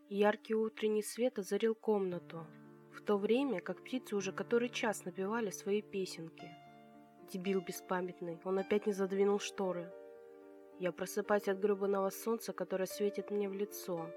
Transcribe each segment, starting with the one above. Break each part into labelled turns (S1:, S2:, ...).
S1: Яркий утренний свет озарил комнату, в то время как птицы уже который час напевали свои песенки. Дебил беспамятный, он опять не задвинул шторы. Я просыпаюсь от гребаного солнца, которое светит мне в лицо.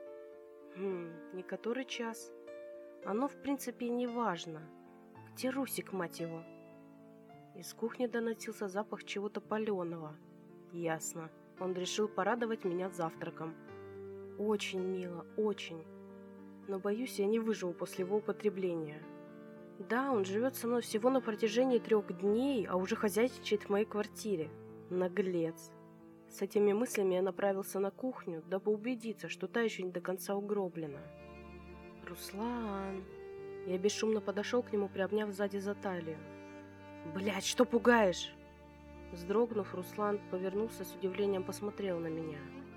S1: Не который час. Оно, в принципе, и не важно. Где Русик, мать его? Из кухни доносился запах чего-то паленого. Ясно. Он решил порадовать меня завтраком. Очень мило, очень. Но, боюсь, я не выживу после его употребления. Да, он живет со мной всего на протяжении 3 дней, а уже хозяйничает в моей квартире. Наглец. С этими мыслями я направился на кухню, дабы убедиться, что та еще не до конца угроблена. «Руслан!» Я бесшумно подошел к нему, приобняв сзади за талию. «Блядь, что пугаешь?» Вздрогнув, Руслан повернулся, с удивлением посмотрел на меня.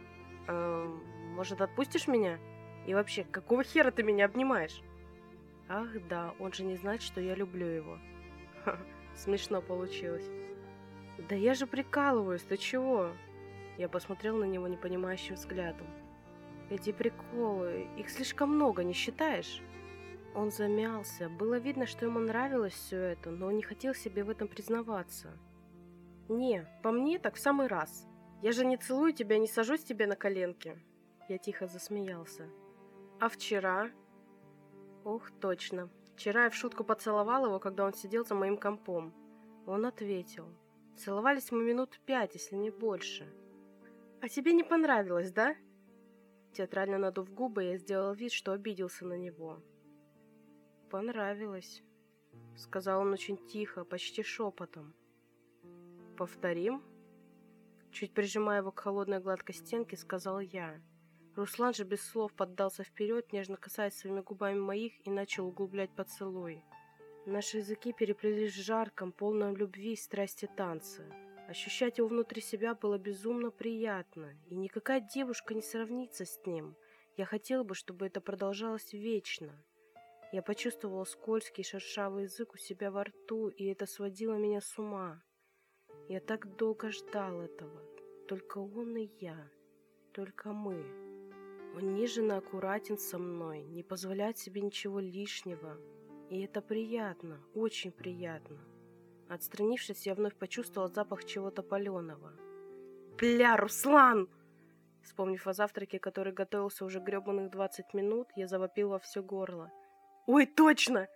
S1: «Может, отпустишь меня? И вообще, какого хера ты меня обнимаешь?» Ах да, он же не знает, что я люблю его. Смешно получилось. «Да я же прикалываюсь, ты чего?» Я посмотрел на него непонимающим взглядом. «Эти приколы, их слишком много, не считаешь?» Он замялся. Было видно, что ему нравилось все это, но он не хотел себе в этом признаваться. «Не, по мне так в самый раз. Я же не целую тебя, не сажусь тебе на коленки». Я тихо засмеялся. «А вчера?» «Ох, точно. Вчера я в шутку поцеловал его, когда он сидел за моим компом». Он ответил. «Целовались мы минут 5, если не больше». «А тебе не понравилось, да?» Театрально надув губы, я сделал вид, что обиделся на него. «Понравилось», — сказал он очень тихо, почти шепотом. «Повторим?» Чуть прижимая его к холодной гладкой стенке, сказал я. Руслан же без слов поддался вперед, нежно касаясь своими губами моих, и начал углублять поцелуй. Наши языки переплелись в жарком, полном любви, страсти танце. Ощущать его внутри себя было безумно приятно, и никакая девушка не сравнится с ним. Я хотела бы, чтобы это продолжалось вечно. Я почувствовала скользкий шершавый язык у себя во рту, и это сводило меня с ума. Я так долго ждал этого. Только он и я. Только мы. Он нежен и аккуратен со мной, не позволяет себе ничего лишнего. И это приятно, очень приятно. Отстранившись, я вновь почувствовал запах чего-то паленого. «Бля, Руслан!» Вспомнив о завтраке, который готовился уже гребаных 20 минут, я завопил во все горло. «Ой, точно!»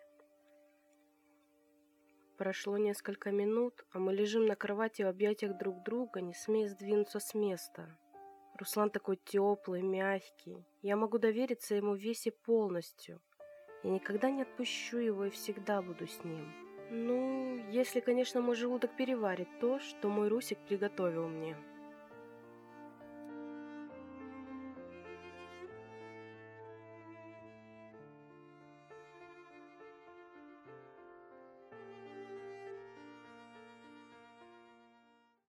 S1: Прошло несколько минут, а мы лежим на кровати в объятиях друг друга, не смея сдвинуться с места. Руслан такой теплый, мягкий. Я могу довериться ему весь и полностью. Я никогда не отпущу его и всегда буду с ним. Ну, если, конечно, мой желудок переварит то, что мой Русик приготовил мне.